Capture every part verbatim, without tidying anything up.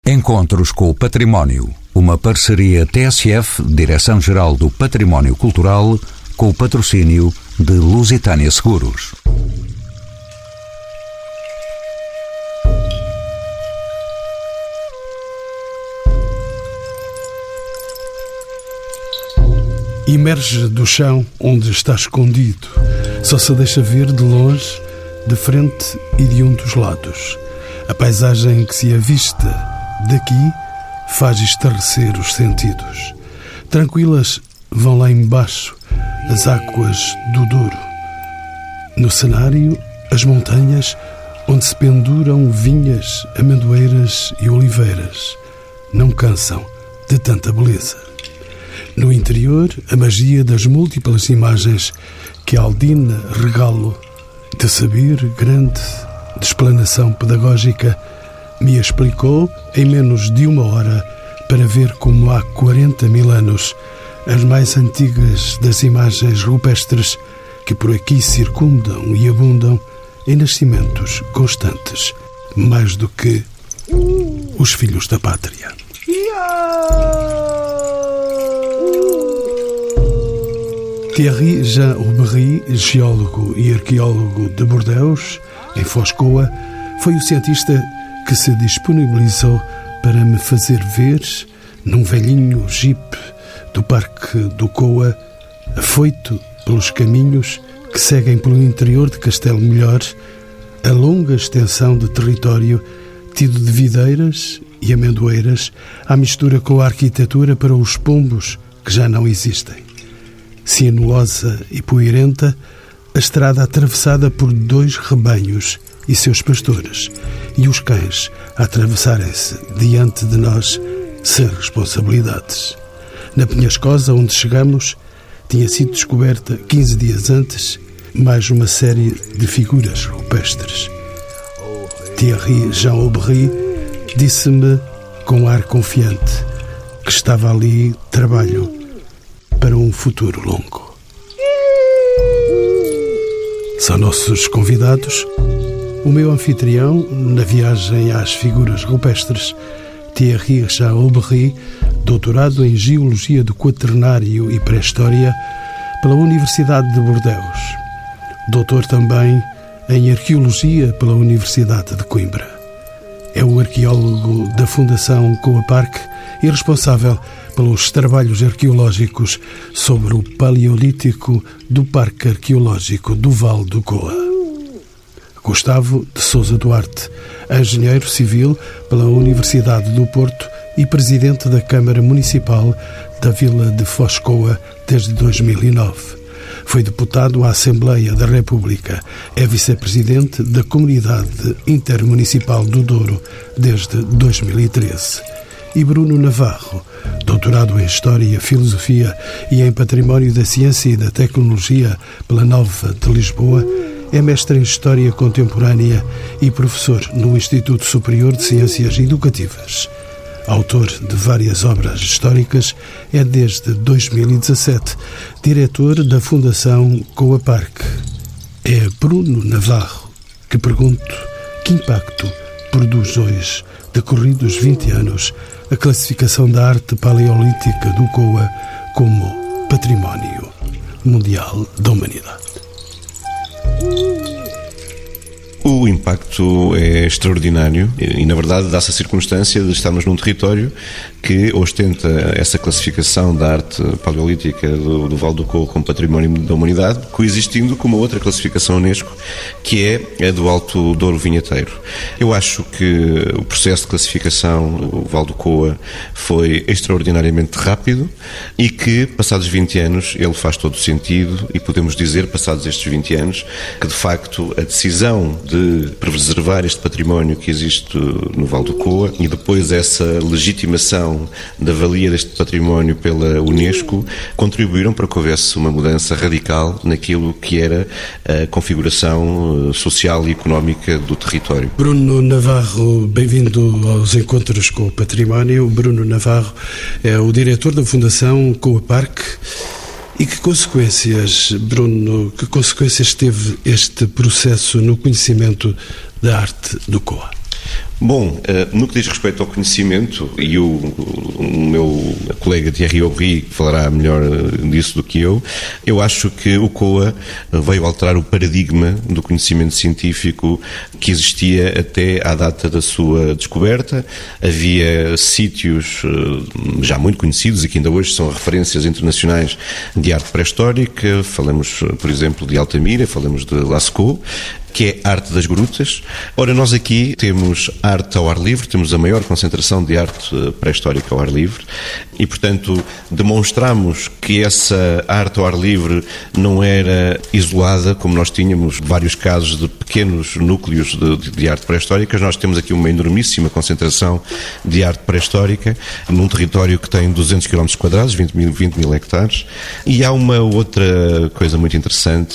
Encontros com o Património, uma parceria T S F, Direção-Geral do Património Cultural, com o patrocínio de Lusitânia Seguros. Emerge do chão onde está escondido, só se deixa ver de longe, de frente e de um dos lados. A paisagem que se avista daqui faz estarrecer os sentidos. Tranquilas vão lá embaixo as águas do Douro. No cenário, as montanhas onde se penduram vinhas, amendoeiras e oliveiras. Não cansam de tanta beleza. No interior, a magia das múltiplas imagens que Aldina Regalo, de saber grande, de explanação pedagógica, me explicou em menos de uma hora para ver como há quarenta mil anos as mais antigas das imagens rupestres que por aqui circundam e abundam em nascimentos constantes, mais do que os filhos da pátria. Thierry Jean Aubry, geólogo e arqueólogo de Bordeus, em Foscoa, foi o cientista que se disponibilizou para me fazer ver, num velhinho jipe do Parque do Coa, afoito pelos caminhos que seguem pelo interior de Castelo Melhor, a longa extensão de território tido de videiras e amendoeiras à mistura com a arquitetura para os pombos que já não existem. Sinuosa e poeirenta, a estrada atravessada por dois rebanhos e seus pastores, e os cães a atravessarem-se diante de nós sem responsabilidades. Na Penhascosa, onde chegamos, tinha sido descoberta, quinze dias antes, mais uma série de figuras rupestres. Thierry Jean Aubry disse-me, com ar confiante, que estava ali trabalho para um futuro longo. São nossos convidados o meu anfitrião na viagem às figuras rupestres, Thierry Jean Aubry, doutorado em Geologia do Quaternário e Pré-História pela Universidade de Bordeus. Doutor também em Arqueologia pela Universidade de Coimbra. É o arqueólogo da Fundação Coa Parque e responsável pelos trabalhos arqueológicos sobre o Paleolítico do Parque Arqueológico do Val do Coa. Gustavo de Sousa Duarte, engenheiro civil pela Universidade do Porto e presidente da Câmara Municipal da Vila de Foscoa desde dois mil e nove. Foi deputado à Assembleia da República. É vice-presidente da Comunidade Intermunicipal do Douro desde dois mil e treze. E Bruno Navarro, doutorado em História, Filosofia e em Património da Ciência e da Tecnologia pela Nova de Lisboa, é mestre em História Contemporânea e professor no Instituto Superior de Ciências Educativas. Autor de várias obras históricas, é desde dois mil e dezassete diretor da Fundação Coa Parque. É Bruno Navarro que pergunto que impacto produz hoje, decorridos vinte anos, a classificação da arte paleolítica do Coa como Património Mundial da Humanidade. O impacto é extraordinário e, na verdade, dá-se a circunstância de estarmos num território que ostenta essa classificação da arte paleolítica do, do Val do Coa como Património da Humanidade, coexistindo com uma outra classificação Unesco, que é a do Alto Douro Vinheteiro. Eu acho que o processo de classificação do Val do Coa foi extraordinariamente rápido e que, passados vinte anos, ele faz todo o sentido e podemos dizer, passados estes vinte anos, que, de facto, a decisão de preservar este património que existe no Val do Coa e depois essa legitimação da valia deste património pela Unesco contribuíram para que houvesse uma mudança radical naquilo que era a configuração social e económica do território. Bruno Navarro, bem-vindo aos Encontros com o Património. Bruno Navarro é o diretor da Fundação Coa Parque. E que consequências, Bruno, que consequências teve este processo no conhecimento da arte do Coa? Bom, no que diz respeito ao conhecimento, e o, o meu colega Thierry Aubry falará melhor disso do que eu, eu acho que o C O A veio alterar o paradigma do conhecimento científico que existia até à data da sua descoberta. Havia sítios já muito conhecidos e que ainda hoje são referências internacionais de arte pré-histórica. Falamos, por exemplo, de Altamira, falamos de Lascaux, que é arte das grutas. Ora, nós aqui temos arte ao ar livre, temos a maior concentração de arte pré-histórica ao ar livre e, portanto, demonstramos que essa arte ao ar livre não era isolada, como nós tínhamos vários casos de pequenos núcleos de, de arte pré-histórica. Nós temos aqui uma enormíssima concentração de arte pré-histórica num território que tem duzentos quilómetros quadrados, vinte mil hectares. E há uma outra coisa muito interessante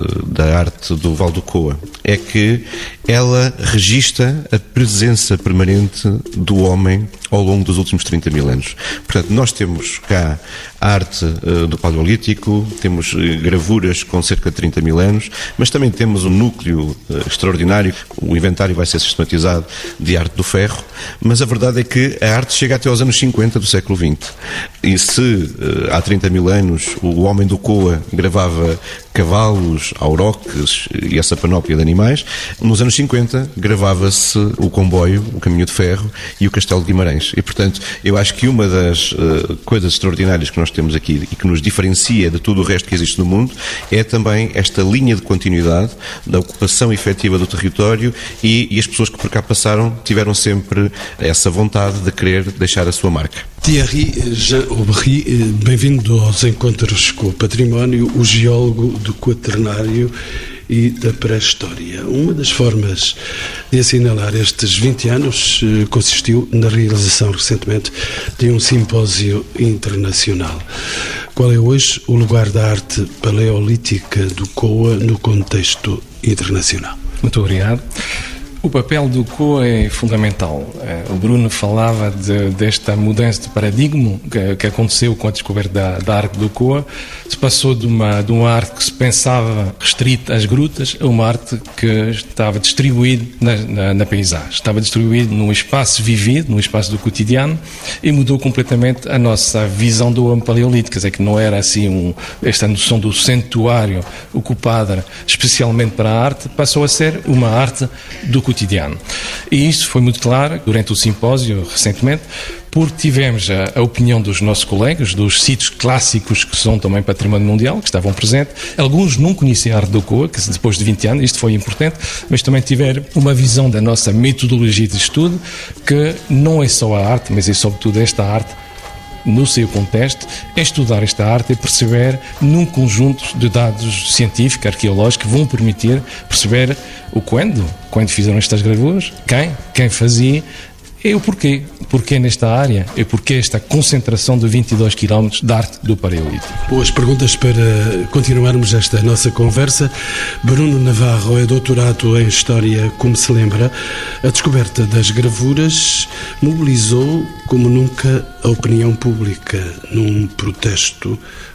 da arte do Val do Coa, é que ela registra a presença permanente do homem ao longo dos últimos trinta mil anos. Portanto, nós temos cá a arte uh, do Paleolítico, temos uh, gravuras com cerca de trinta mil anos, mas também temos um núcleo uh, extraordinário. O inventário vai ser sistematizado de arte do ferro, mas a verdade é que a arte chega até aos anos cinquenta do século vinte. E se uh, há trinta mil anos o homem do Coa gravava cavalos, auroques e essa panóplia de animais, nos anos cinquenta gravava-se o comboio, o caminho de ferro e o castelo de Guimarães. E, portanto, eu acho que uma das uh, coisas extraordinárias que nós temos aqui e que nos diferencia de tudo o resto que existe no mundo é também esta linha de continuidade da ocupação efetiva do território e, e as pessoas que por cá passaram tiveram sempre essa vontade de querer deixar a sua marca. Thierry Jean Aubry, bem-vindo aos Encontros com o Património, o geólogo do Quaternário e da pré-história. Uma das formas de assinalar estes vinte anos consistiu na realização recentemente de um simpósio internacional. Qual é hoje o lugar da arte paleolítica do C O A no contexto internacional? Muito obrigado. O papel do C O A é fundamental. O Bruno falava de, desta mudança de paradigma que, que aconteceu com a descoberta da, da arte do C O A. Se passou de uma, de uma arte que se pensava restrita às grutas a uma arte que estava distribuída na, na, na paisagem. Estava distribuída num espaço vivido, num espaço do cotidiano, e mudou completamente a nossa visão do homem paleolítico. Quer dizer, que não era assim um, esta noção do santuário ocupado especialmente para a arte, passou a ser uma arte do cotidiano. E isso foi muito claro durante o simpósio recentemente, porque tivemos a, a opinião dos nossos colegas, dos sítios clássicos que são também património mundial, que estavam presentes. Alguns não conheciam a arte do C O A, que depois de vinte anos, isto foi importante, mas também tiveram uma visão da nossa metodologia de estudo, que não é só a arte, mas é sobretudo esta arte no seu contexto, é estudar esta arte e perceber num conjunto de dados científicos, arqueológicos, que vão permitir perceber o quando, quando fizeram estas gravuras, quem, quem fazia, e o porquê. Porquê nesta área e porquê esta concentração de vinte e dois quilómetros de arte do Paleolítico. Boas perguntas para continuarmos esta nossa conversa. Bruno Navarro é doutorado em História, como se lembra. A descoberta das gravuras mobilizou como nunca a opinião pública num protesto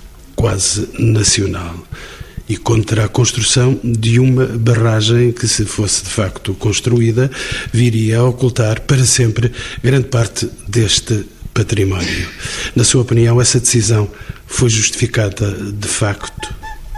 quase nacional e contra a construção de uma barragem que, se fosse de facto construída, viria a ocultar para sempre grande parte deste património. Na sua opinião, essa decisão foi justificada de facto?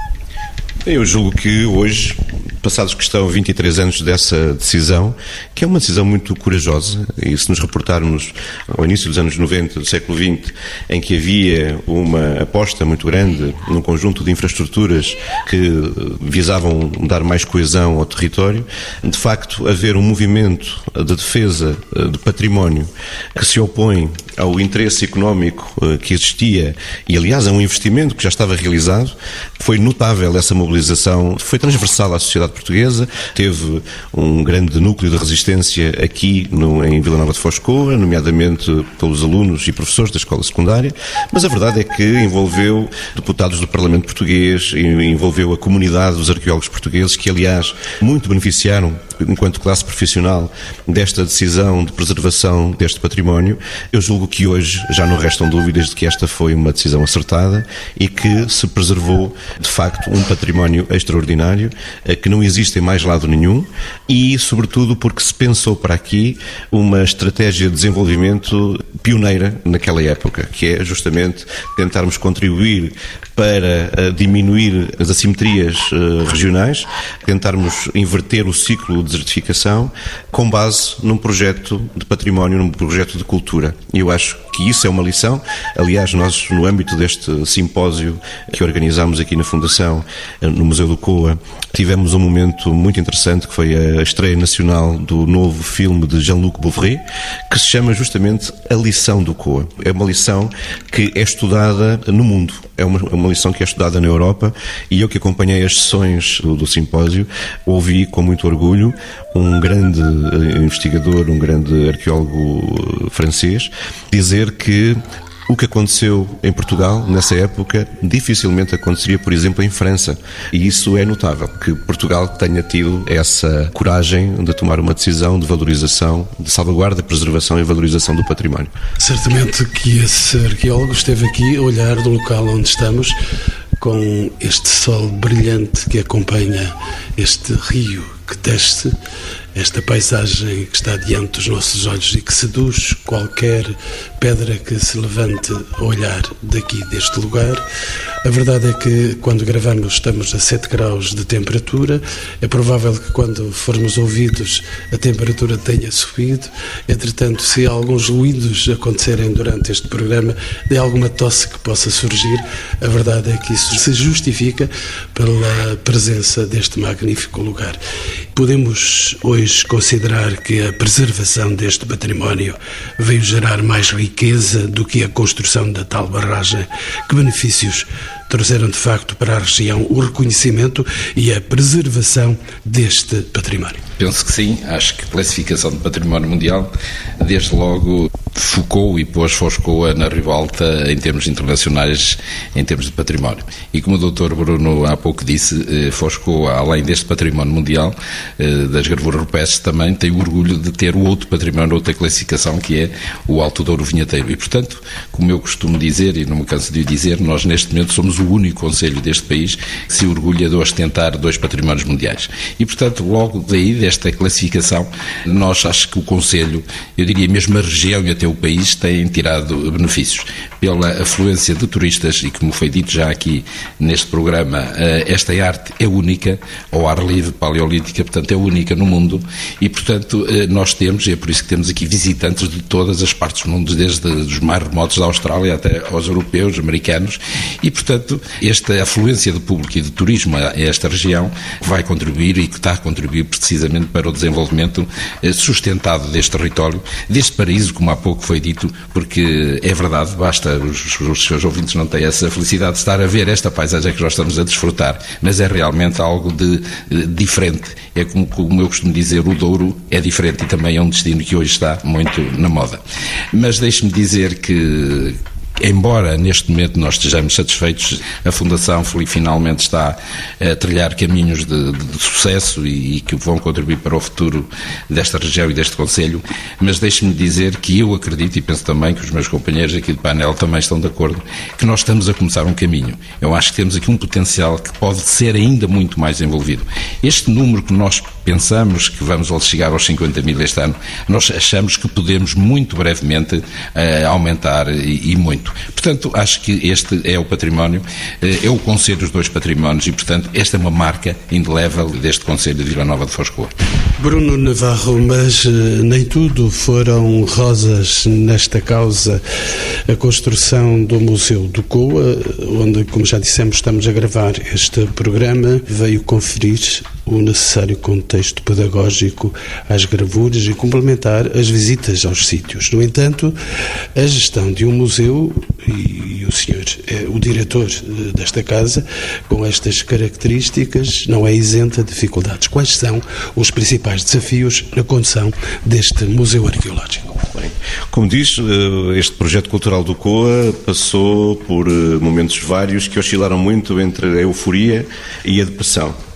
Eu julgo que hoje, passados que estão vinte e três anos dessa decisão, que é uma decisão muito corajosa, e se nos reportarmos ao início dos anos noventa do século vinte, em que havia uma aposta muito grande num conjunto de infraestruturas que visavam dar mais coesão ao território, de facto haver um movimento de defesa de património que se opõe ao interesse económico que existia e, aliás, a um investimento que já estava realizado, foi notável essa mobilização, foi transversal à sociedade portuguesa, teve um grande núcleo de resistência aqui no, em Vila Nova de Foz de Coa, nomeadamente pelos alunos e professores da escola secundária, mas a verdade é que envolveu deputados do Parlamento português, envolveu a comunidade dos arqueólogos portugueses, que aliás muito beneficiaram enquanto classe profissional, desta decisão de preservação deste património. Eu julgo que hoje já não restam dúvidas de que esta foi uma decisão acertada e que se preservou, de facto, um património extraordinário, que não existe em mais lado nenhum, e, sobretudo, porque se pensou para aqui uma estratégia de desenvolvimento pioneira naquela época, que é justamente tentarmos contribuir para diminuir as assimetrias regionais, tentarmos inverter o ciclo de desertificação com base num projeto de património, num projeto de cultura. E eu acho que isso é uma lição. Aliás, nós, no âmbito deste simpósio que organizámos aqui na Fundação, no Museu do Coa, tivemos um momento muito interessante, que foi a estreia nacional do novo filme de Jean-Luc Bouvry, que se chama justamente A Lição do Coa. É uma lição que é estudada no mundo, é uma, uma lição que é estudada na Europa, e eu que acompanhei as sessões do, do simpósio, ouvi com muito orgulho um grande investigador, um grande arqueólogo francês, dizer que o que aconteceu em Portugal, nessa época, dificilmente aconteceria, por exemplo, em França. E isso é notável, que Portugal tenha tido essa coragem de tomar uma decisão de valorização, de salvaguarda, preservação e valorização do património. Certamente que esse arqueólogo esteve aqui a olhar do local onde estamos, com este sol brilhante que acompanha este rio que desce, esta paisagem que está diante dos nossos olhos e que seduz qualquer pedra que se levante a olhar daqui deste lugar. A verdade é que quando gravamos estamos a sete graus de temperatura. É provável que quando formos ouvidos a temperatura tenha subido. Entretanto, se alguns ruídos acontecerem durante este programa, de alguma tosse que possa surgir, a verdade é que isso se justifica pela presença deste magnífico lugar. Podemos hoje considerar que a preservação deste património veio gerar mais riqueza do que a construção da tal barragem. Que benefícios trouxeram de facto para a região o reconhecimento e a preservação deste património? Penso que sim. Acho que a classificação de património mundial, desde logo, focou e pôs Foscoa na ribalta em termos internacionais, em termos de património. E como o doutor Bruno há pouco disse, Foscoa, além deste património mundial, das gravuras rupestres, também tem o orgulho de ter o outro património, outra classificação, que é o Alto Douro Vinheteiro. E, portanto, como eu costumo dizer, e não me canso de o dizer, nós neste momento somos o único concelho deste país que se orgulha de ostentar dois patrimónios mundiais. E, portanto, logo daí, desta classificação, nós acho que o concelho, eu diria mesmo a região e até o país, têm tirado benefícios pela afluência de turistas e, como foi dito já aqui neste programa, esta arte é única, ao ar livre, paleolítica, portanto é única no mundo e, portanto, nós temos, e é por isso que temos aqui visitantes de todas as partes do mundo, desde os mais remotos da Austrália até aos europeus, americanos, e, portanto, esta afluência de público e de turismo a esta região vai contribuir e que está a contribuir precisamente para o desenvolvimento sustentado deste território, deste paraíso, como há pouco foi dito, porque é verdade, basta, os, os seus ouvintes não têm essa felicidade de estar a ver esta paisagem que nós estamos a desfrutar, mas é realmente algo de, de diferente. É como, como eu costumo dizer, o Douro é diferente e também é um destino que hoje está muito na moda. Mas deixe-me dizer que, embora neste momento nós estejamos satisfeitos, a Fundação finalmente está a trilhar caminhos de, de, de sucesso e, e que vão contribuir para o futuro desta região e deste concelho, mas deixe-me dizer que eu acredito, e penso também que os meus companheiros aqui do painel também estão de acordo, que nós estamos a começar um caminho. Eu acho que temos aqui um potencial que pode ser ainda muito mais envolvido. Este número que nós pensamos que vamos chegar aos cinquenta mil este ano, nós achamos que podemos muito brevemente uh, aumentar e, e muito. Portanto, acho que este é o património, é o concelho dos dois patrimónios e, portanto, esta é uma marca indelével deste concelho de Vila Nova de Foscoa. Bruno Navarro, mas nem tudo foram rosas nesta causa. A construção do Museu do Coa, onde, como já dissemos, estamos a gravar este programa, veio conferir o necessário contexto pedagógico às gravuras e complementar as visitas aos sítios. No entanto, a gestão de um museu, e o senhor é o diretor desta casa, com estas características, não é isenta de dificuldades. Quais são os principais desafios na condução deste museu arqueológico? Bem, como diz, este projeto cultural do Coa passou por momentos vários que oscilaram muito entre a euforia e a depressão.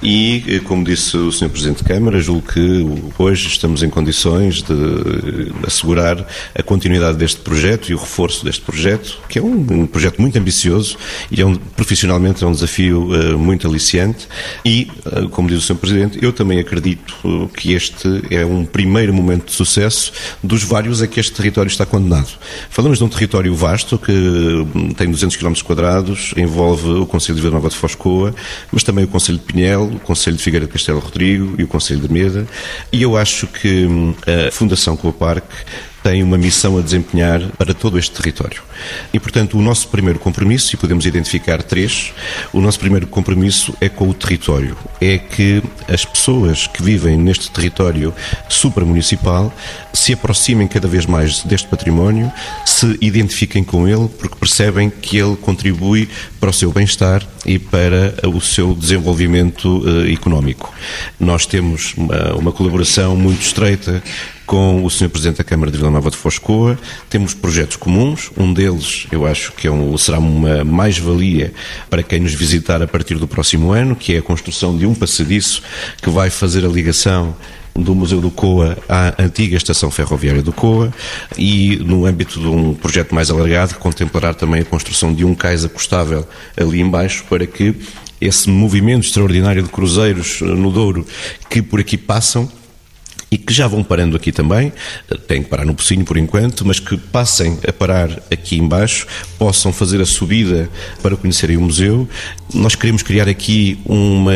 e, como disse o senhor Presidente da Câmara, julgo que hoje estamos em condições de assegurar a continuidade deste projeto e o reforço deste projeto, que é um, um projeto muito ambicioso e é um, profissionalmente é um desafio uh, muito aliciante e, uh, como diz o senhor Presidente, eu também acredito uh, que este é um primeiro momento de sucesso dos vários a que este território está condenado. Falamos de um território vasto que tem duzentos quilómetros quadrados, envolve o concelho de Vila Nova de Foscoa, mas também o concelho de Pinhel, o concelho de Figueira de Castelo Rodrigo e o concelho de Meda, e eu acho que a Fundação Coa Parque tem uma missão a desempenhar para todo este território. E, portanto, o nosso primeiro compromisso, e podemos identificar três, o nosso primeiro compromisso é com o território. É que as pessoas que vivem neste território supramunicipal se aproximem cada vez mais deste património, se identifiquem com ele, porque percebem que ele contribui para o seu bem-estar e para o seu desenvolvimento uh, económico. Nós temos uma, uma colaboração muito estreita com o senhor Presidente da Câmara de Vila Nova de Foscoa, temos projetos comuns, um deles eu acho que é um, será uma mais-valia para quem nos visitar a partir do próximo ano, que é a construção de um passadiço que vai fazer a ligação do Museu do Coa à antiga Estação Ferroviária do Coa e no âmbito de um projeto mais alargado contemplará também a construção de um cais acostável ali embaixo para que esse movimento extraordinário de cruzeiros no Douro que por aqui passam e que já vão parando aqui também, têm que parar no Pocinho por enquanto, mas que passem a parar aqui embaixo, possam fazer a subida para conhecerem o museu. Nós queremos criar aqui uma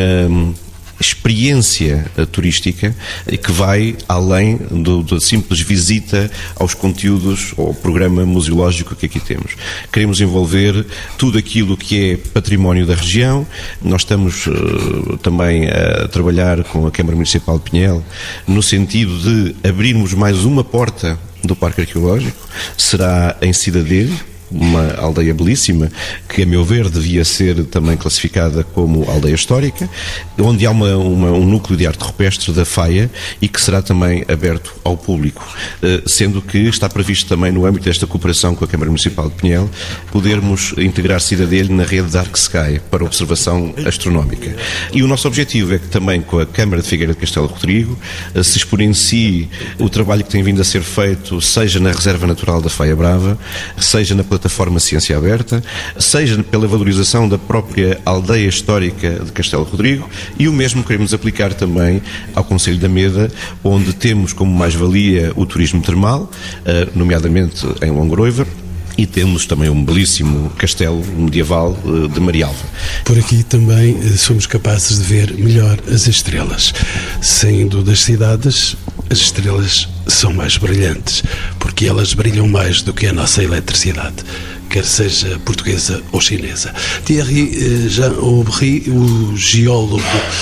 experiência turística que vai além do, da simples visita aos conteúdos ou ao programa museológico que aqui temos. Queremos envolver tudo aquilo que é património da região. Nós estamos uh, também a trabalhar com a Câmara Municipal de Pinhel no sentido de abrirmos mais uma porta do Parque Arqueológico. Será em Cidadelho, uma aldeia belíssima, que a meu ver devia ser também classificada como aldeia histórica, onde há uma, uma, um núcleo de arte rupestre da Faia e que será também aberto ao público, sendo que está previsto também no âmbito desta cooperação com a Câmara Municipal de Pinhel podermos integrar Cidadelho na rede Dark Sky para observação astronómica. E o nosso objetivo é que também com a Câmara de Figueira de Castelo Rodrigo se exponencie o trabalho que tem vindo a ser feito, seja na Reserva Natural da Faia Brava, seja na plataforma Ciência Aberta, seja pela valorização da própria aldeia histórica de Castelo Rodrigo, e o mesmo queremos aplicar também ao concelho da Meda, onde temos como mais-valia o turismo termal, nomeadamente em Longroiva, e temos também um belíssimo castelo medieval de Marialva. Por aqui também somos capazes de ver melhor as estrelas. Saindo das cidades, as estrelas são mais brilhantes, porque elas brilham mais do que a nossa eletricidade, quer seja portuguesa ou chinesa. Thierry Jean Aubry, o geólogo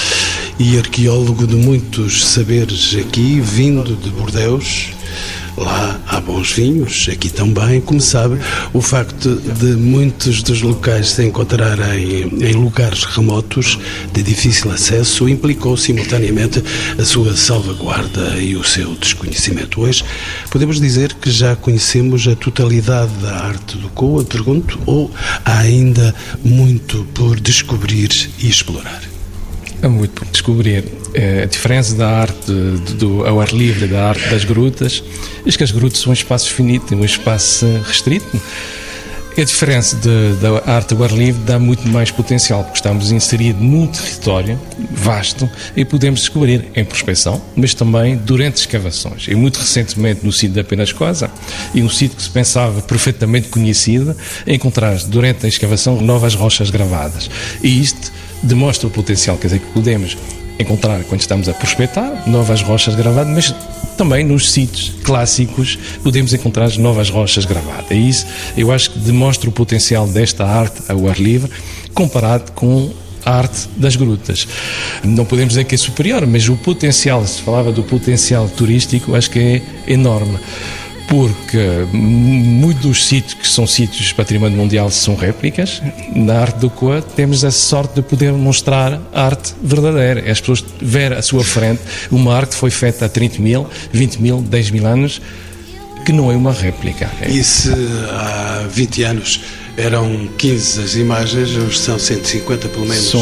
e arqueólogo de muitos saberes aqui, vindo de Bordeus. Lá há bons vinhos, aqui também. Como sabe, o facto de muitos dos locais se encontrarem em lugares remotos, de difícil acesso, implicou simultaneamente a sua salvaguarda e o seu desconhecimento. Hoje, podemos dizer que já conhecemos a totalidade da arte do Coa, pergunto, ou há ainda muito por descobrir e explorar? Há muito por descobrir. A diferença da arte do, ao ar livre, da arte das grutas, é que as grutas são espaços finitos, um espaço restrito. A diferença de, da arte ao ar livre dá muito mais potencial, porque estamos inseridos num território vasto e podemos descobrir em prospecção, mas também durante escavações. E muito recentemente no sítio da Penascosa, e um sítio que se pensava perfeitamente conhecido, encontrar durante a escavação novas rochas gravadas. E isto demonstra o potencial, quer dizer, que podemos encontrar quando estamos a prospectar novas rochas gravadas, mas também nos sítios clássicos podemos encontrar novas rochas gravadas. E isso eu acho que demonstra o potencial desta arte ao ar livre comparado com a arte das grutas. Não podemos dizer que é superior, mas o potencial, se falava do potencial turístico, acho que é enorme. Porque muitos dos sítios que são sítios de património mundial são réplicas. Na arte do Coa temos a sorte de poder mostrar arte verdadeira. As pessoas verem à sua frente uma arte que foi feita há trinta mil, vinte mil, dez mil anos, que não é uma réplica. E se há vinte anos eram quinze as imagens, hoje são cento e cinquenta pelo menos? São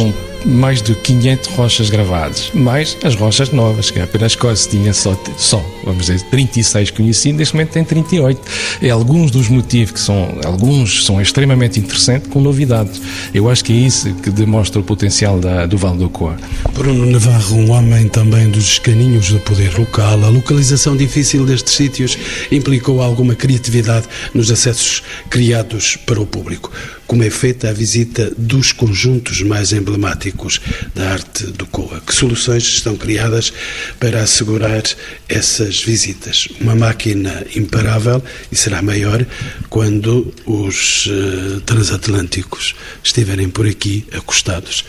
mais de quinhentas rochas gravadas, mais as rochas novas, que apenas quase tinha só, só, vamos dizer, trinta e seis conhecidas, neste momento tem trinta e oito. E alguns dos motivos que são, alguns são extremamente interessantes, com novidades. Eu acho que é isso que demonstra o potencial da, do Vale do Coa. Bruno Navarro, um homem também dos caninhos do poder local, a localização difícil destes sítios implicou alguma criatividade nos acessos criados para o público. Como é feita a visita dos conjuntos mais emblemáticos da arte do Coa? Que soluções estão criadas para assegurar essas visitas? Uma máquina imparável, e será maior quando os uh, transatlânticos estiverem por aqui acostados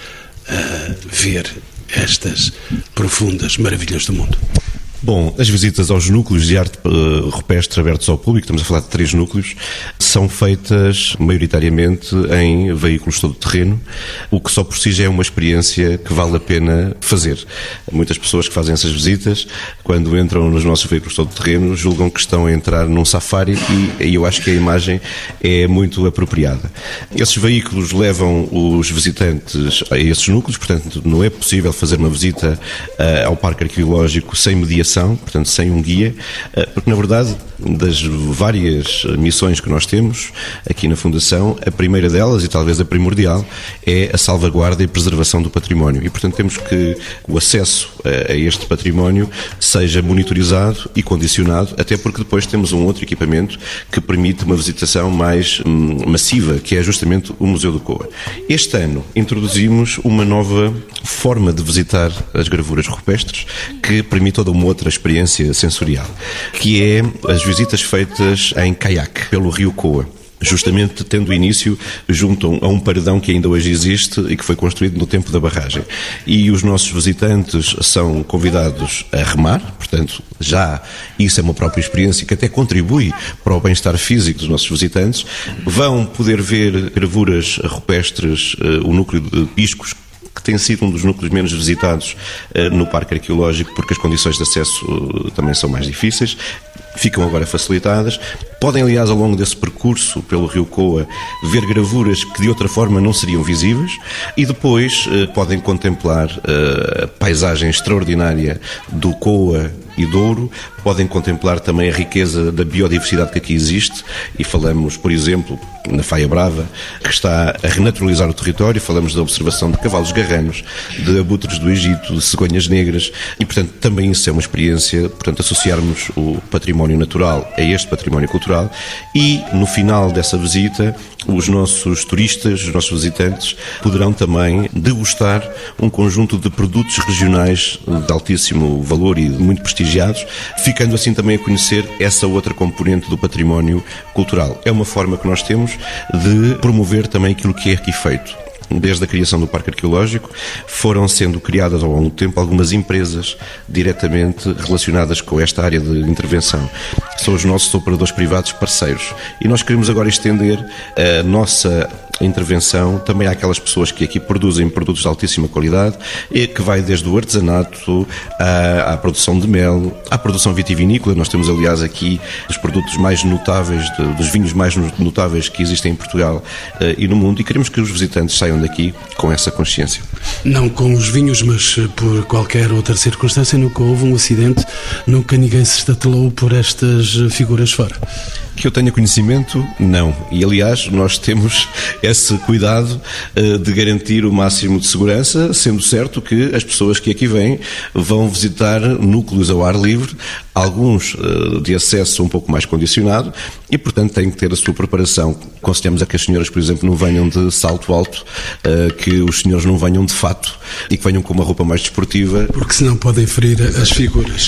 a ver estas profundas maravilhas do mundo. Bom, as visitas aos núcleos de arte uh, rupestre abertos ao público, estamos a falar de três núcleos, são feitas maioritariamente em veículos todo-terreno, o que só por si já é uma experiência que vale a pena fazer. Muitas pessoas que fazem essas visitas, quando entram nos nossos veículos todo-terreno, julgam que estão a entrar num safari e, e eu acho que a imagem é muito apropriada. Esses veículos levam os visitantes a esses núcleos, portanto não é possível fazer uma visita uh, ao Parque Arqueológico sem mediação, portanto sem um guia, porque na verdade das várias missões que nós temos aqui na Fundação, a primeira delas e talvez a primordial é a salvaguarda e preservação do património e portanto temos que o acesso a este património seja monitorizado e condicionado, até porque depois temos um outro equipamento que permite uma visitação mais hum, massiva, que é justamente o Museu do Coa. Este ano introduzimos uma nova forma de visitar as gravuras rupestres que permite toda uma outra experiência sensorial, que é as visitas feitas em caiaque pelo rio Coa. Justamente tendo início junto a um paredão que ainda hoje existe e que foi construído no tempo da barragem. E os nossos visitantes são convidados a remar, portanto, já isso é uma própria experiência que até contribui para o bem-estar físico dos nossos visitantes. Vão poder ver gravuras rupestres, uh, o núcleo de Piscos, que tem sido um dos núcleos menos visitados uh, no Parque Arqueológico, porque as condições de acesso uh, também são mais difíceis, ficam agora facilitadas. Podem, aliás, ao longo desse percurso pelo rio Coa, ver gravuras que de outra forma não seriam visíveis e depois uh, podem contemplar uh, a paisagem extraordinária do Coa e Douro, podem contemplar também a riqueza da biodiversidade que aqui existe e falamos, por exemplo, na Faia Brava, que está a renaturalizar o território, falamos da observação de cavalos garranos, de abutres do Egito, de cegonhas negras e, portanto, também isso é uma experiência, portanto, associarmos o património natural a este património cultural e, no final dessa visita, os nossos turistas, os nossos visitantes, poderão também degustar um conjunto de produtos regionais de altíssimo valor e muito prestigiados, ficando assim também a conhecer essa outra componente do património cultural. É uma forma que nós temos de promover também aquilo que é aqui feito. Desde a criação do Parque Arqueológico, foram sendo criadas ao longo do tempo algumas empresas diretamente relacionadas com esta área de intervenção. São os nossos operadores privados parceiros. E nós queremos agora estender a nossa intervenção também àquelas pessoas que aqui produzem produtos de altíssima qualidade, e que vai desde o artesanato à, à produção de mel, à produção vitivinícola. Nós temos, aliás, aqui os produtos mais notáveis, de, dos vinhos mais notáveis que existem em Portugal uh, e no mundo, e queremos que os visitantes saiam daqui com essa consciência. Não com os vinhos, mas por qualquer outra circunstância. Nunca houve um acidente, nunca ninguém se estatelou por estas figuras fora. Que eu tenha conhecimento, não. E, aliás, nós temos esse cuidado uh, de garantir o máximo de segurança, sendo certo que as pessoas que aqui vêm vão visitar núcleos ao ar livre, alguns uh, de acesso um pouco mais condicionado, e, portanto, têm que ter a sua preparação. Aconselhamos a que as senhoras, por exemplo, não venham de salto alto, uh, que os senhores não venham de fato e que venham com uma roupa mais desportiva. Porque senão podem ferir as figuras.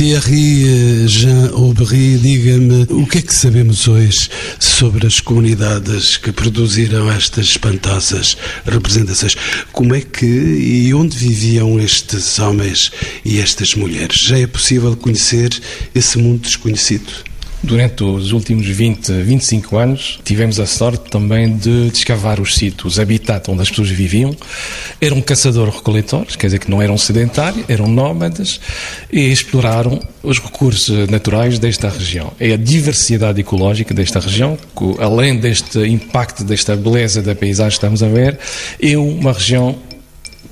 Thierry Jean Aubry, diga-me, o que é que sabemos hoje sobre as comunidades que produziram estas espantosas representações? Como é que e onde viviam estes homens e estas mulheres? Já é possível conhecer esse mundo desconhecido? Durante os últimos vinte, vinte e cinco anos, tivemos a sorte também de escavar os sítios, os habitats onde as pessoas viviam. Eram caçadores-recoletores, quer dizer que não eram sedentários, eram nómadas, e exploraram os recursos naturais desta região. É a diversidade ecológica desta região, que, além deste impacto, desta beleza da paisagem que estamos a ver, é uma região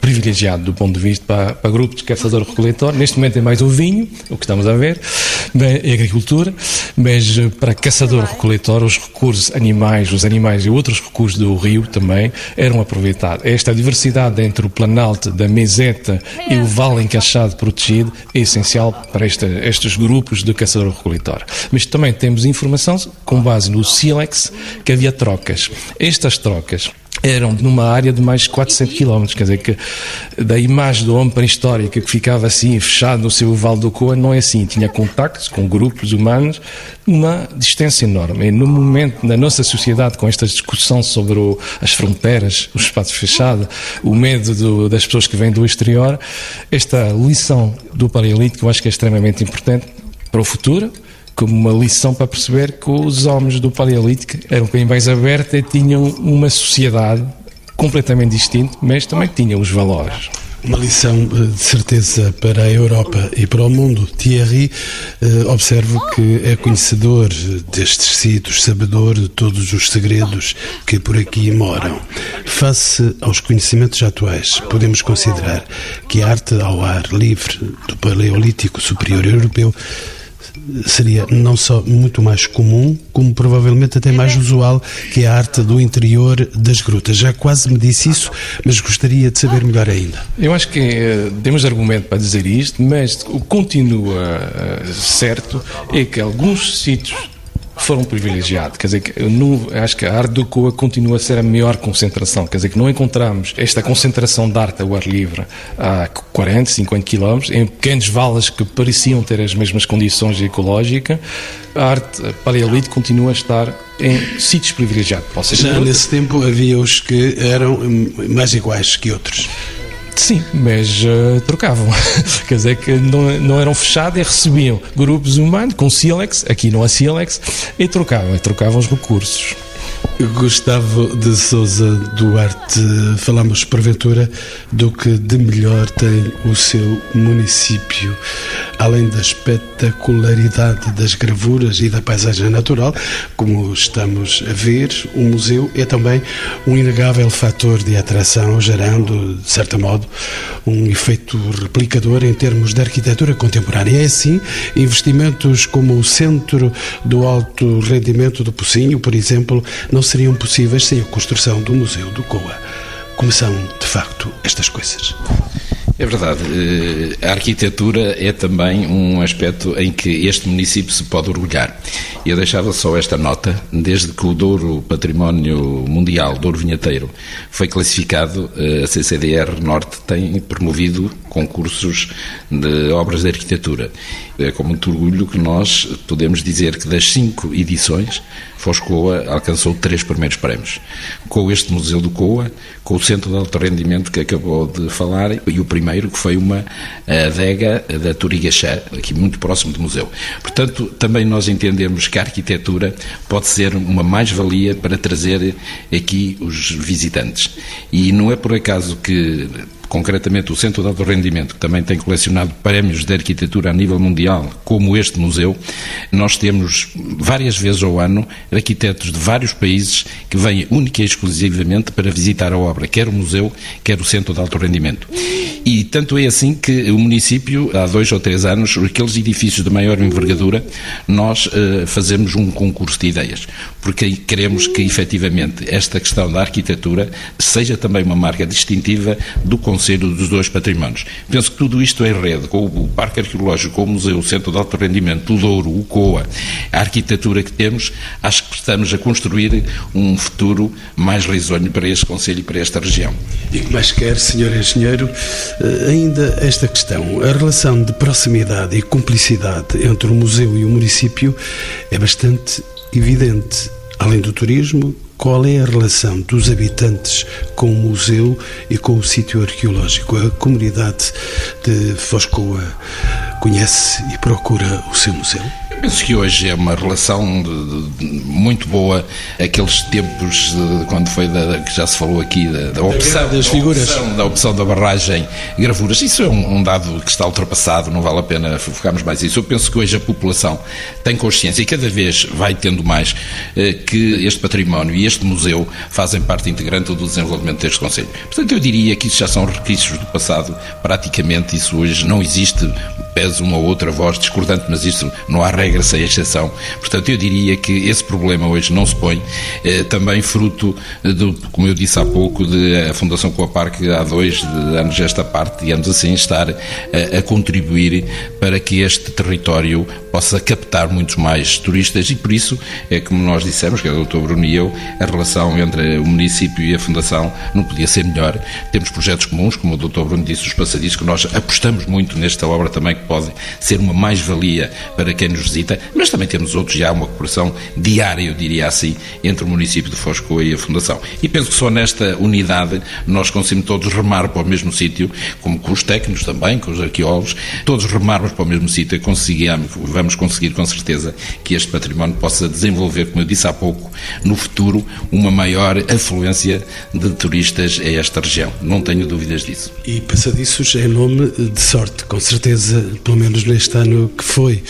privilegiado do ponto de vista para, para grupos de caçador-recoletor. Neste momento é mais o vinho, o que estamos a ver, é a agricultura, mas para caçador-recoletor os recursos animais, os animais e outros recursos do rio também eram aproveitados. Esta diversidade entre o planalto da meseta e o vale encaixado protegido é essencial para esta, estes grupos de caçador-recoletor. Mas também temos informação com base no sílex que havia trocas. Estas trocas eram numa área de mais de quatrocentos quilómetros, quer dizer que da imagem do homem pré-histórico que ficava assim fechado no seu Vale do Coa, não é assim, tinha contactos com grupos humanos numa distância enorme. E no momento, na nossa sociedade, com esta discussão sobre o, as fronteiras, o espaço fechado, o medo do, das pessoas que vêm do exterior, esta lição do Paleolítico eu acho que é extremamente importante para o futuro, como uma lição para perceber que os homens do Paleolítico eram um bocadinho mais abertos e tinham uma sociedade completamente distinta, mas também tinham os valores. Uma lição de certeza para a Europa e para o mundo. Thierry, observo que é conhecedor destes sítios, sabedor de todos os segredos que por aqui moram. Face aos conhecimentos atuais, podemos considerar que a arte ao ar livre do Paleolítico Superior Europeu seria não só muito mais comum, como provavelmente até mais usual, que a arte do interior das grutas. Já quase me disse isso, mas gostaria de saber melhor ainda. Eu acho que uh, temos argumento para dizer isto, mas o que continua uh, certo é que alguns sítios foram privilegiados, quer dizer, que eu não, acho que a arte do Coa continua a ser a maior concentração, quer dizer, que não encontramos esta concentração de arte ao ar livre a quarenta, cinquenta quilómetros, em pequenos vales que pareciam ter as mesmas condições ecológicas. A arte paleolítica continua a estar em sítios privilegiados. Já nesse tempo havia os que eram mais iguais que outros. Sim, mas uh, trocavam. Quer dizer que não, não eram fechados e recebiam grupos humanos com sílex, aqui não há sílex, e trocavam, e trocavam os recursos. Gustavo de Sousa Duarte, falamos porventura do que de melhor tem o seu município, além da espetacularidade das gravuras e da paisagem natural, como estamos a ver. O museu é também um inegável fator de atração, gerando, de certo modo, um efeito replicador em termos de arquitetura contemporânea. É assim, investimentos como o Centro do Alto Rendimento do Pocinho, por exemplo, não seriam possíveis sem a construção do Museu do Coa. Como são, de facto, estas coisas? É verdade. A arquitetura é também um aspecto em que este município se pode orgulhar. Eu deixava só esta nota. Desde que o Douro Património Mundial, Douro Vinheteiro, foi classificado, a C C D R Norte tem promovido concursos de obras de arquitetura. É com muito orgulho que nós podemos dizer que das cinco edições, Foz Coa alcançou três primeiros prémios. Com este Museu do Coa, com o Centro de Alto Rendimento que acabou de falar, e o primeiro que foi uma adega da Turigaxá, aqui muito próximo do museu. Portanto, também nós entendemos que a arquitetura pode ser uma mais-valia para trazer aqui os visitantes. E não é por acaso que, concretamente, o Centro de Alto Rendimento, que também tem colecionado prémios de arquitetura a nível mundial, como este museu, nós temos várias vezes ao ano arquitetos de vários países que vêm única e exclusivamente para visitar a obra, quer o museu, quer o Centro de Alto Rendimento. E tanto é assim que o município, há dois ou três anos, aqueles edifícios de maior envergadura, nós uh, fazemos um concurso de ideias, porque queremos que, efetivamente, esta questão da arquitetura seja também uma marca distintiva do Conselho dos dois patrimónios. Penso que tudo isto em rede, com o Parque Arqueológico, com o Museu, o Centro de Alto Rendimento, o Douro, o Coa, a arquitetura que temos, acho que estamos a construir um futuro mais risonho para este Conselho e para esta região. E que mais quer, senhor Engenheiro, ainda esta questão, a relação de proximidade e cumplicidade entre o museu e o município é bastante evidente. Além do turismo, qual é a relação dos habitantes com o museu e com o sítio arqueológico? A comunidade de Foz Coa conhece e procura o seu museu? penso que hoje é uma relação de, de, muito boa, aqueles tempos de, quando foi, da, que já se falou aqui, da, da opção das figuras, da opção, da opção da barragem gravuras. Isso é um, um dado que está ultrapassado, não vale a pena focarmos mais nisso. Eu penso que hoje a população tem consciência e cada vez vai tendo mais eh, que este património e este museu fazem parte integrante do desenvolvimento deste concelho. Portanto, eu diria que isso já são requisitos do passado, praticamente isso hoje não existe, pese uma ou outra voz discordante, mas isso não há regra sem exceção. Portanto, eu diria que esse problema hoje não se põe, eh, também fruto, de, como eu disse há pouco, de a Fundação Coaparc há dois anos esta parte, digamos assim, estar a, a contribuir para que este território possa captar muitos mais turistas e por isso é como nós dissemos, que é o doutor Bruno e eu, a relação entre o município e a Fundação não podia ser melhor. Temos projetos comuns, como o doutor Bruno disse, os passadiços, que nós apostamos muito nesta obra também, que pode ser uma mais-valia para quem nos visita, mas também temos outros, já uma cooperação diária, eu diria assim, entre o município de Foz de Coa e a Fundação. E penso que só nesta unidade nós conseguimos todos remar para o mesmo sítio, como com os técnicos também, com os arqueólogos, todos remarmos para o mesmo sítio e conseguimos, vamos conseguir com certeza que este património possa desenvolver, como eu disse há pouco, no futuro, uma maior afluência de turistas a esta região. Não tenho dúvidas disso. E passadiços é nome de sorte, com certeza, pelo menos neste ano que foi.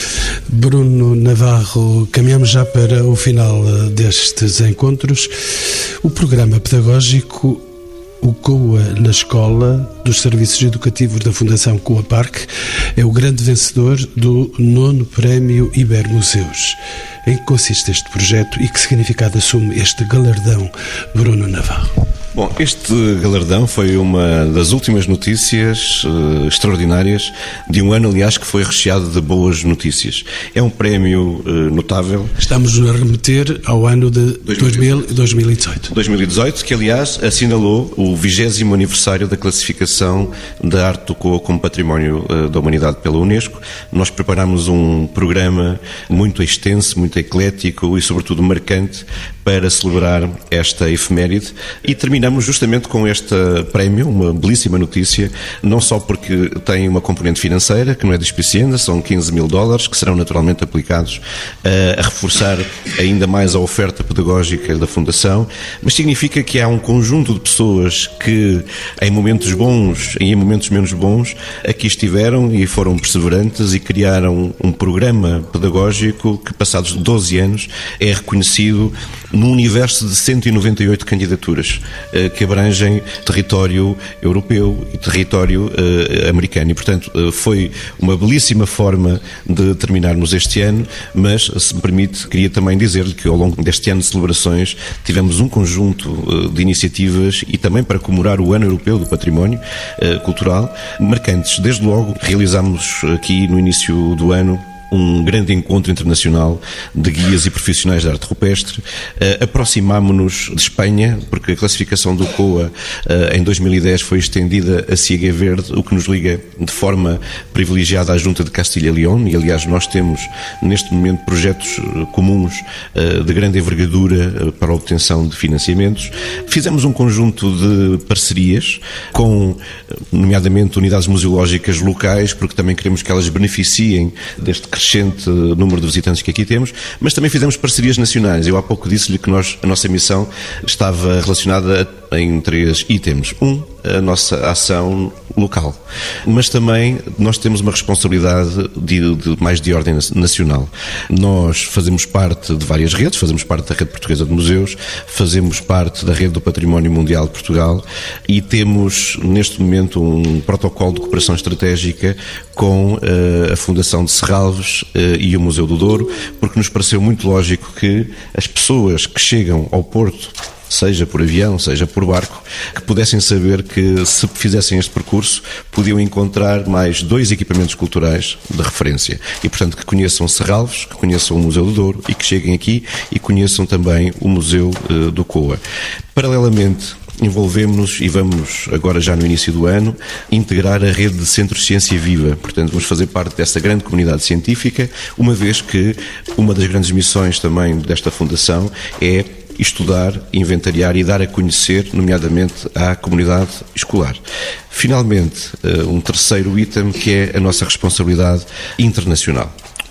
Bruno Navarro, caminhamos já para o final destes encontros. O programa pedagógico O Coa na Escola, dos Serviços Educativos da Fundação Coaparc, é o grande vencedor do nono Prémio Ibermuseus. Em que consiste este projeto e que significado assume este galardão, Bruno Navarro? Bom, este galardão foi uma das últimas notícias uh, extraordinárias de um ano, aliás, que foi recheado de boas notícias. É um prémio uh, notável. Estamos a remeter ao ano de dois mil e dezoito. dois mil e dezoito, que, aliás, assinalou o vigésimo aniversário da classificação da arte do Coa como Património uh, da Humanidade pela Unesco. Nós preparámos um programa muito extenso, muito eclético e, sobretudo, marcante para celebrar esta efeméride e terminamos justamente com este prémio, uma belíssima notícia, não só porque tem uma componente financeira, que não é despicienda, são quinze mil dólares, que serão naturalmente aplicados a, a reforçar ainda mais a oferta pedagógica da Fundação, mas significa que há um conjunto de pessoas que em momentos bons e em momentos menos bons aqui estiveram e foram perseverantes e criaram um programa pedagógico que, passados doze anos, é reconhecido num universo de cento e noventa e oito candidaturas que abrangem território europeu e território uh, americano. E, portanto, uh, foi uma belíssima forma de terminarmos este ano, mas, se me permite, queria também dizer-lhe que ao longo deste ano de celebrações tivemos um conjunto uh, de iniciativas e também para comemorar o Ano Europeu do Património uh, Cultural marcantes. Desde logo, realizámos aqui no início do ano um grande encontro internacional de guias e profissionais da arte rupestre. Uh, aproximámo-nos de Espanha, porque a classificação do Coa uh, em dois mil e dez foi estendida a Ciega Verde, o que nos liga de forma privilegiada à Junta de Castilha e León, e aliás nós temos neste momento projetos comuns uh, de grande envergadura uh, para a obtenção de financiamentos. Fizemos um conjunto de parcerias com, nomeadamente, unidades museológicas locais, porque também queremos que elas beneficiem deste crescimento crescente número de visitantes que aqui temos, mas também fizemos parcerias nacionais. Eu há pouco disse-lhe que nós, a nossa missão estava relacionada em três itens. Um, a nossa ação local. Mas também nós temos uma responsabilidade de, de, mais de ordem nacional. Nós fazemos parte de várias redes, fazemos parte da Rede Portuguesa de Museus, fazemos parte da Rede do Património Mundial de Portugal e temos neste momento um protocolo de cooperação estratégica com uh, a Fundação de Serralves uh, e o Museu do Douro, porque nos pareceu muito lógico que as pessoas que chegam ao Porto, seja por avião, seja por barco, que pudessem saber que, se fizessem este percurso, podiam encontrar mais dois equipamentos culturais de referência. E, portanto, que conheçam Serralves, que conheçam o Museu do Douro e que cheguem aqui e conheçam também o Museu uh, do Coa. Paralelamente, envolvemos-nos e vamos, agora já no início do ano, integrar a rede de Centros de Ciência Viva. Portanto, vamos fazer parte dessa grande comunidade científica, uma vez que uma das grandes missões também desta Fundação é estudar, inventariar e dar a conhecer, nomeadamente, à comunidade escolar. Finalmente, um terceiro item que é a nossa responsabilidade internacional.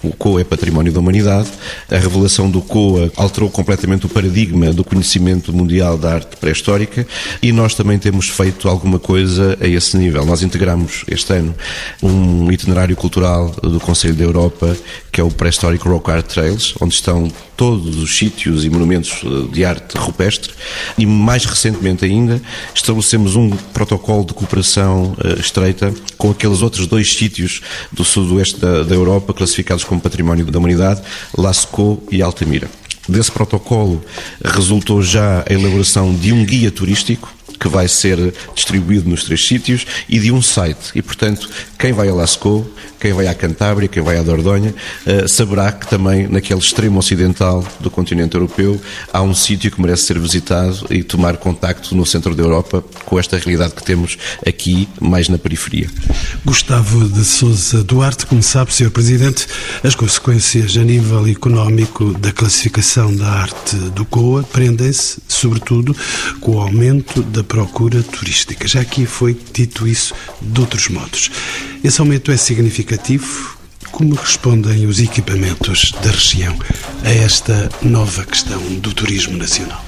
O C O A é património da humanidade. A revelação do C O A alterou completamente o paradigma do conhecimento mundial da arte pré-histórica e nós também temos feito alguma coisa a esse nível. Nós integramos este ano um itinerário cultural do Conselho da Europa, que é o Prehistoric Rock Art Trails, onde estão todos os sítios e monumentos de arte rupestre, e mais recentemente ainda estabelecemos um protocolo de cooperação uh, estreita com aqueles outros dois sítios do sudoeste da, da Europa classificados como património da humanidade, Lascaux e Altamira. Desse protocolo resultou já a elaboração de um guia turístico que vai ser distribuído nos três sítios e de um site. E, portanto, quem vai a Lascaux, quem vai à Cantábria, quem vai à Dordogne, uh, saberá que também naquele extremo ocidental do continente europeu há um sítio que merece ser visitado e tomar contacto no centro da Europa com esta realidade que temos aqui, mais na periferia. Gustavo de Sousa Duarte, como sabe, senhor Presidente, as consequências a nível económico da classificação da arte do C O A prendem-se, sobretudo, com o aumento da procura turística. Já aqui foi dito isso de outros modos. Esse aumento é significativo? Como respondem os equipamentos da região a esta nova questão do turismo nacional?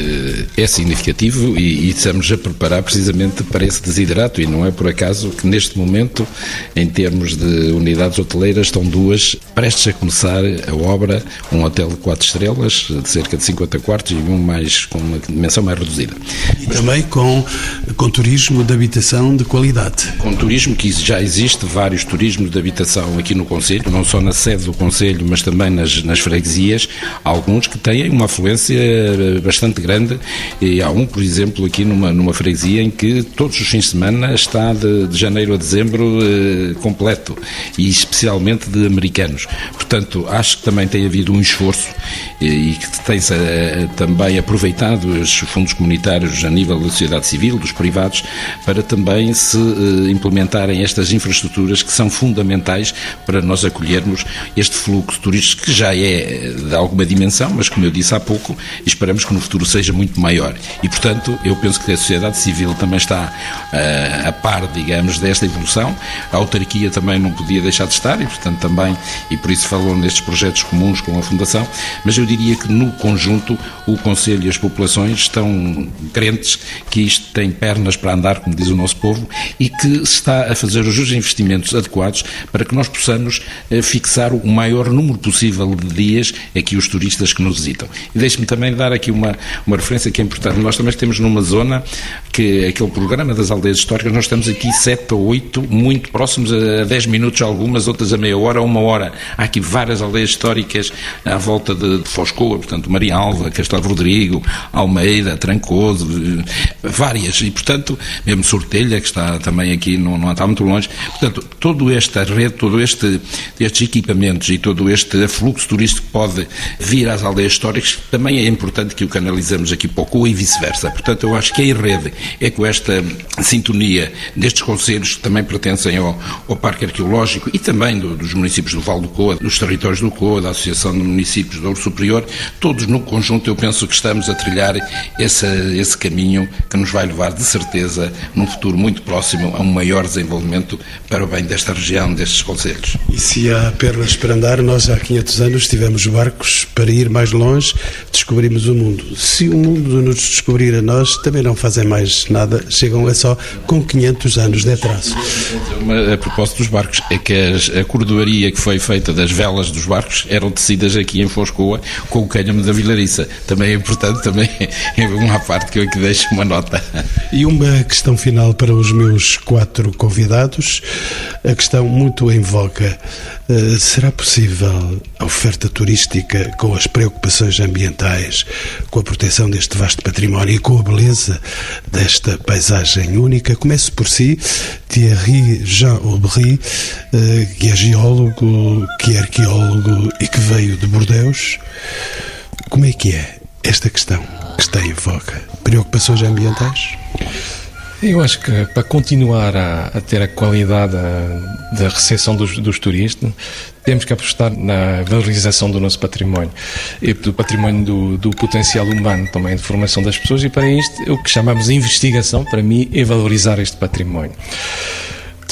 É significativo e, e estamos a preparar precisamente para esse desidrato, e não é por acaso que neste momento, em termos de unidades hoteleiras, estão duas prestes a começar a obra, um hotel de quatro estrelas, de cerca de cinquenta quartos, e um mais com uma dimensão mais reduzida. E também com, com turismo de habitação de qualidade. Com turismo que já existe, vários turismos de habitação aqui no Conselho, não só na sede do Conselho, mas também nas, nas freguesias, alguns que têm uma afluência bastante grande, e há um, por exemplo, aqui numa, numa freguesia em que todos os fins de semana está de, de janeiro a dezembro eh, completo, e especialmente de americanos. Portanto, acho que também tem havido um esforço eh, e que tem-se eh, também aproveitado os fundos comunitários a nível da sociedade civil, dos privados, para também se eh, implementarem estas infraestruturas que são fundamentais para nós acolhermos este fluxo turístico que já é de alguma dimensão, mas como eu disse há pouco, esperamos que no futuro seja muito maior. E, portanto, eu penso que a sociedade civil também está uh, a par, digamos, desta evolução. A autarquia também não podia deixar de estar e, portanto, também, e por isso falou nestes projetos comuns com a Fundação, mas eu diria que, no conjunto, o Conselho e as populações estão crentes que isto tem pernas para andar, como diz o nosso povo, e que se está a fazer os investimentos adequados para que nós possamos uh, fixar o maior número possível de dias aqui os turistas que nos visitam. E deixe-me também dar aqui uma Uma referência que é importante. Nós também temos numa zona que aquele programa das aldeias históricas, nós estamos aqui sete ou oito, muito próximos a dez minutos algumas, outras a meia hora ou uma hora. Há aqui várias aldeias históricas à volta de Foscoa, portanto, Maria Alva, Castelo Rodrigo, Almeida, Trancoso, várias. E, portanto, mesmo Sortelha, que está também aqui, não, não está muito longe. Portanto, toda esta rede, todo este, estes equipamentos e todo este fluxo turístico que pode vir às aldeias históricas, também é importante que o canalizamos aqui para o C O A e vice-versa. Portanto, eu acho que a rede é com esta sintonia destes concelhos que também pertencem ao, ao Parque Arqueológico e também do, dos municípios do Vale do C O A, dos territórios do C O A, da Associação de Municípios do Ouro Superior, todos no conjunto eu penso que estamos a trilhar esse, esse caminho que nos vai levar de certeza num futuro muito próximo a um maior desenvolvimento para o bem desta região, destes concelhos. E se há pernas para andar, nós há quinhentos anos tivemos barcos para ir mais longe, descobrimos o mundo. Se o mundo nos descobrir a nós, também não fazem mais nada, chegam a só com quinhentos anos de atraso. Uma, a propósito dos barcos, é que as, a cordoaria que foi feita das velas dos barcos eram tecidas aqui em Foscoa com o cânhamo da Vilariça. Também é importante, também é uma parte que eu aqui deixo uma nota. E uma questão final para os meus quatro convidados, a questão muito em voga. Uh, será possível a oferta turística com as preocupações ambientais, com a proteção deste vasto património e com a beleza desta paisagem única? Comece por si, Thierry Jean Aubry, uh, que é geólogo, que é arqueólogo e que veio de Bordeus. Como é que é esta questão que está em voga? Preocupações ambientais? Eu acho que para continuar a, a ter a qualidade da recepção dos, dos turistas, temos que apostar na valorização do nosso património e do património do, do potencial humano, também de formação das pessoas, e para isto o que chamamos de investigação, para mim, é valorizar este património.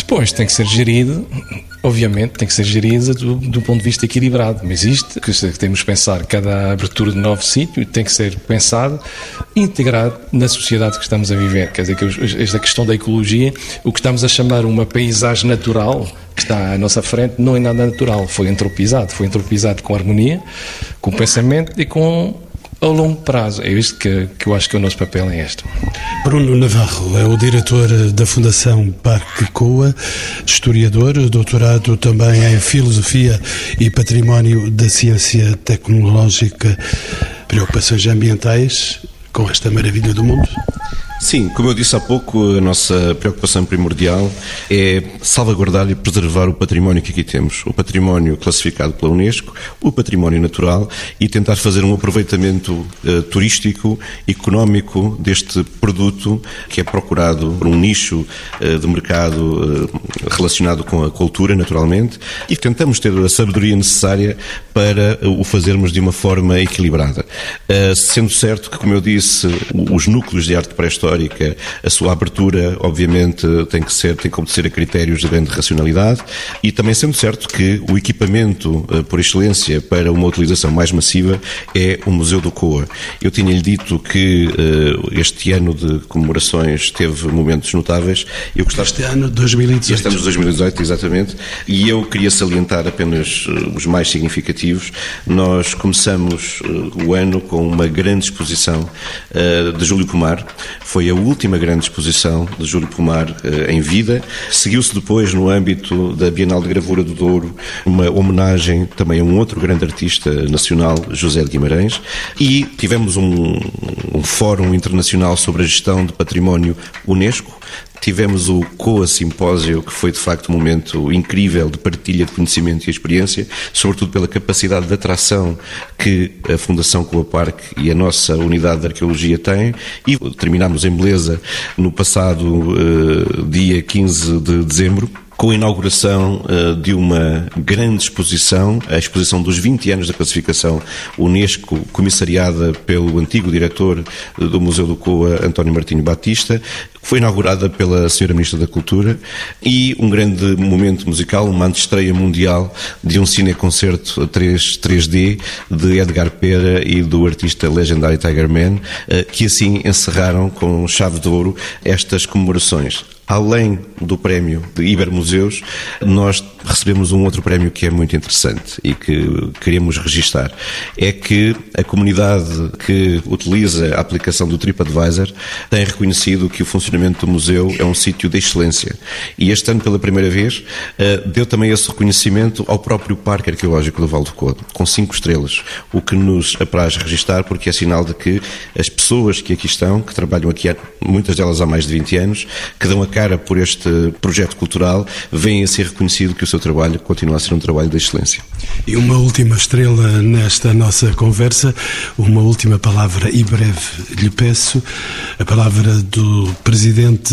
Depois tem que ser gerido, obviamente, tem que ser gerido do, do ponto de vista equilibrado. Mas isto, que temos que pensar, cada abertura de novo sítio tem que ser pensado, integrado na sociedade que estamos a viver. Quer dizer, que esta questão da ecologia, o que estamos a chamar uma paisagem natural, que está à nossa frente, não é nada natural, foi antropizado, foi antropizado com harmonia, com pensamento e com ao longo prazo. É isto que, que eu acho que o nosso papel é este. Bruno Navarro é o diretor da Fundação Parque Coa, historiador, doutorado também em Filosofia e Património da Ciência Tecnológica. Preocupações ambientais com esta maravilha do mundo? Sim, como eu disse há pouco, a nossa preocupação primordial é salvaguardar e preservar o património que aqui temos, o património classificado pela Unesco, o património natural, e tentar fazer um aproveitamento uh, turístico, económico deste produto que é procurado por um nicho uh, de mercado uh, relacionado com a cultura, naturalmente, e tentamos ter a sabedoria necessária para uh, o fazermos de uma forma equilibrada. Uh, sendo certo que, como eu disse, os núcleos de arte pré-histórica, a sua abertura, obviamente, tem que ser, tem que obedecer a critérios de grande racionalidade, e também sendo certo que o equipamento por excelência para uma utilização mais massiva é o Museu do Coa. Eu tinha-lhe dito que uh, este ano de comemorações teve momentos notáveis. Eu gostava... Este ano de dois mil e dezoito. Este ano de dois mil e dezoito, exatamente. E eu queria salientar apenas uh, os mais significativos. Nós começamos uh, o ano com uma grande exposição uh, de Júlio Pomar. Foi a última grande exposição de Júlio Pomar uh, em vida. Seguiu-se depois, no âmbito da Bienal de Gravura do Douro, uma homenagem também a um outro grande artista nacional, José de Guimarães, e tivemos um, um fórum internacional sobre a gestão de património Unesco. Tivemos o Coa Simpósio, que foi de facto um momento incrível de partilha de conhecimento e experiência, sobretudo pela capacidade de atração que a Fundação Coa Parque e a nossa unidade de arqueologia têm, e terminámos em beleza no passado uh, dia quinze de dezembro, com a inauguração uh, de uma grande exposição, a exposição dos vinte anos da classificação Unesco, comissariada pelo antigo diretor do Museu do Coa, António Martinho Batista, foi inaugurada pela senhora Ministra da Cultura, e um grande momento musical, uma antestreia mundial de um cineconcerto três D de Edgar Pera e do artista legendário Tiger Man, uh, que assim encerraram com chave de ouro estas comemorações. Além do prémio de Ibermuseus, nós recebemos um outro prémio que é muito interessante e que queremos registar. É que a comunidade que utiliza a aplicação do TripAdvisor tem reconhecido que o funcionamento do museu é um sítio de excelência. E este ano, pela primeira vez, deu também esse reconhecimento ao próprio Parque Arqueológico do Vale do Coa, com cinco estrelas, o que nos apraz registar, porque é sinal de que as pessoas que aqui estão, que trabalham aqui, há, muitas delas há mais de vinte anos, que dão a cara por este projeto cultural, vem a ser reconhecido que o seu trabalho continua a ser um trabalho de excelência. E uma última estrela nesta nossa conversa, uma última palavra e breve lhe peço, a palavra do Presidente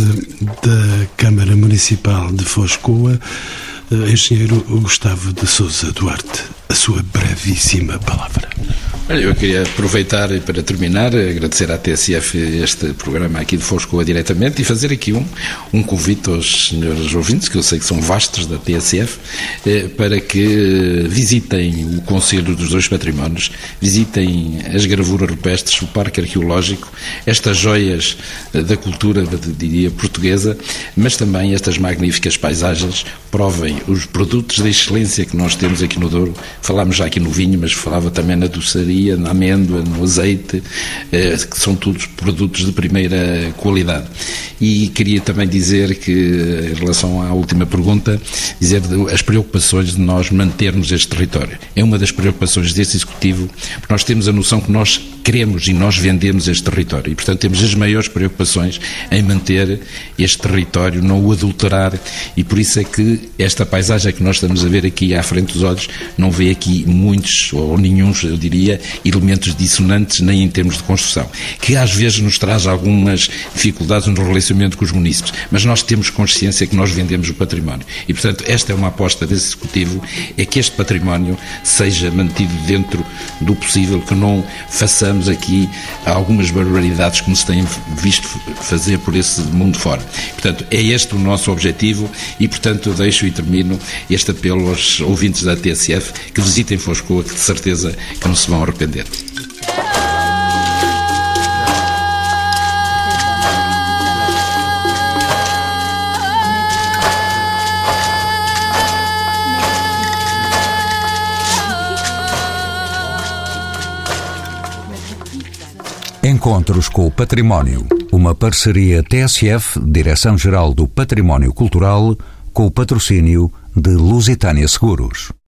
da Câmara Municipal de Foz Coa, engenheiro Gustavo de Sousa Duarte. A sua brevíssima palavra. Olha, eu queria aproveitar para terminar, agradecer à T S F este programa aqui de Foz Coa diretamente, e fazer aqui um, um convite aos senhores ouvintes, que eu sei que são vastos da T S F, eh, para que visitem o Conselho dos Dois Patrimónios, visitem as gravuras rupestres, o Parque Arqueológico, estas joias da cultura, diria, portuguesa, mas também estas magníficas paisagens, provem os produtos de excelência que nós temos aqui no Douro. Falámos já aqui no vinho, mas falava também na doçaria, na amêndoa, no azeite, eh, que são todos produtos de primeira qualidade. E queria também dizer que, em relação à última pergunta, dizer as preocupações de nós mantermos este território. É uma das preocupações deste Executivo, porque nós temos a noção que nós queremos e nós vendemos este território. E, portanto, temos as maiores preocupações em manter este território, não o adulterar, e por isso é que esta paisagem que nós estamos a ver aqui à frente dos olhos não vê aqui muitos, ou nenhuns, eu diria, elementos dissonantes, nem em termos de construção, que às vezes nos traz algumas dificuldades no relacionamento com os munícipes, mas nós temos consciência que nós vendemos o património. E, portanto, esta é uma aposta desse Executivo, é que este património seja mantido dentro do possível, que não façamos façamos aqui algumas barbaridades como se tem visto fazer por esse mundo fora. Portanto, é este o nosso objetivo e, portanto, eu deixo e termino este apelo aos ouvintes da T S F que visitem Foscoa, que de certeza que não se vão arrepender. Encontros com o Património, uma parceria T S F, Direção-Geral do Património Cultural, com o patrocínio de Lusitânia Seguros.